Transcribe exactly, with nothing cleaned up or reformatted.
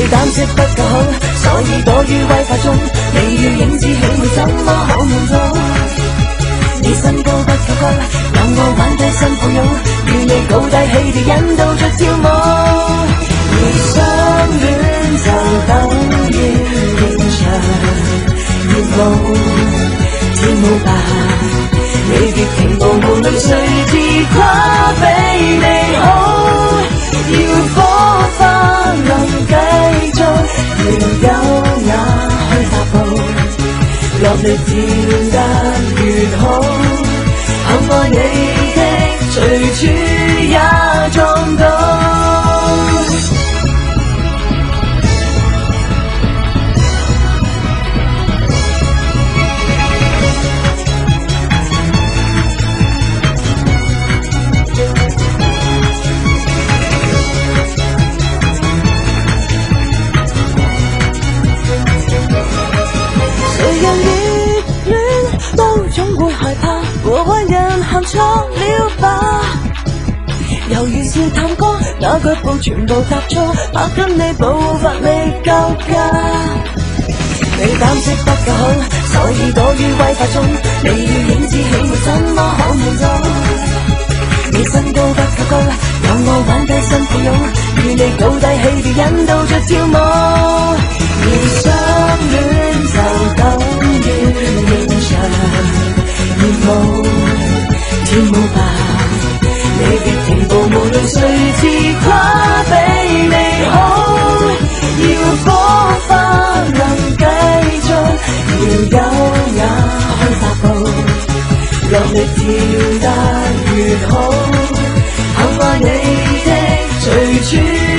你膽色不夠好，所以躲於威化中。你與影子喜會怎麼可滿足？你身高不夠高，讓我玩低新抱擁，與你高低起調引導着跳舞。而相戀就等於現場熱舞，跳舞吧，你別停步，無論誰自誇比你好。要火花能繼續，要優雅去踏步，落力跳得越好，幸愛你的隨處也撞到。過壞人行錯了吧？猶如是探戈，那腳步全部踏錯，怕跟你步伐未夠格。你膽色不夠好，所以躲於威化中。你與影子喜會怎麼可滿足？你身高不夠高，讓我玩低新抱擁，與你高低起調引導着跳舞。而相戀就等於現場熱舞，跳舞吧，你別停步，無論誰自誇比你好。要火花能繼續，要優雅去踏步，落力跳得越好，幸愛你的隨處。